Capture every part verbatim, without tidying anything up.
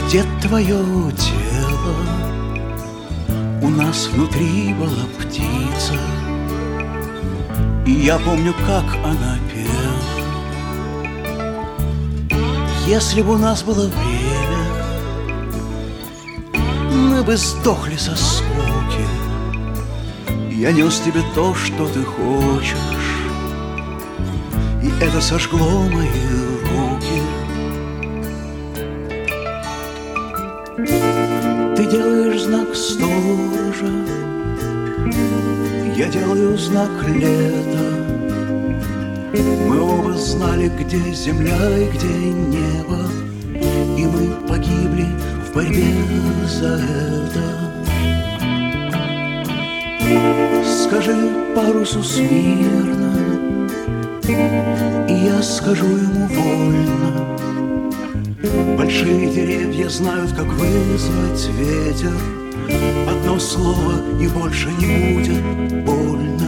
где твое тело? У нас внутри была птица, и я помню, как она пела. Если бы у нас было время, мы бы сдохли со скуки. Я нес тебе то, что ты хочешь, и это сожгло мои руки. Ты делаешь знак сторожа, я делаю знак лета. Мы оба знали, где земля и где небо, и мы погибли в борьбе за это. Скажи парусу смирно, и я скажу ему вольно. Большие деревья знают, как вызвать ветер. Одно слово, и больше не будет больно.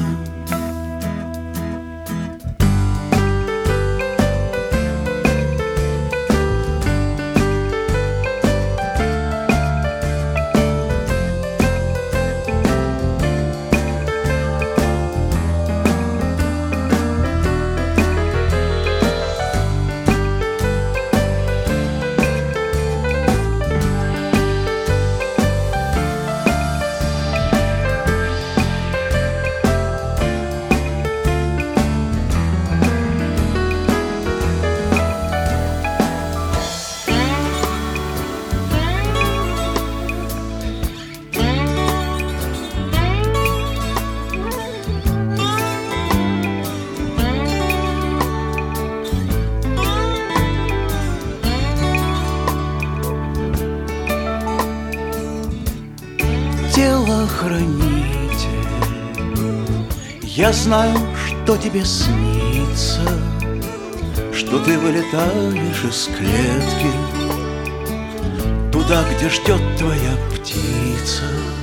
Телохранитель, я знаю, что тебе снится, что ты вылетаешь из клетки туда, где ждет твоя птица.